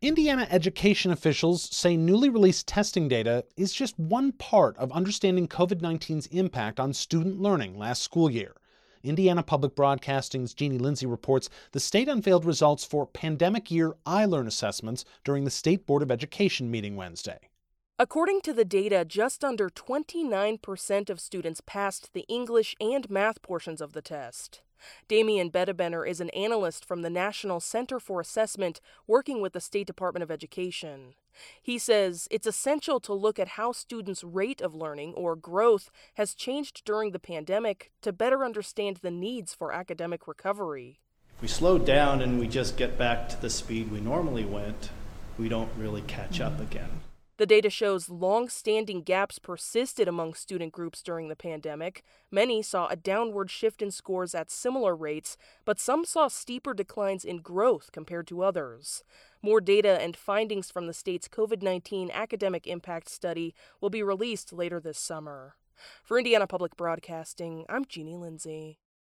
Indiana education officials say newly released testing data is just one part of understanding COVID-19's impact on student learning last school year. Indiana Public Broadcasting's Jeannie Lindsay reports the state unveiled results for pandemic year iLearn assessments during the State Board of Education meeting Wednesday. According to the data, just under 29% of students passed the English and math portions of the test. Damian Bedebener is an analyst from the National Center for Assessment working with the State Department of Education. He says it's essential to look at how students' rate of learning or growth has changed during the pandemic to better understand the needs for academic recovery. If we slow down and we just get back to the speed we normally went, we don't really catch up again. The data shows long-standing gaps persisted among student groups during the pandemic. Many saw a downward shift in scores at similar rates, but some saw steeper declines in growth compared to others. More data and findings from the state's COVID-19 academic impact study will be released later this summer. For Indiana Public Broadcasting, I'm Jeannie Lindsay.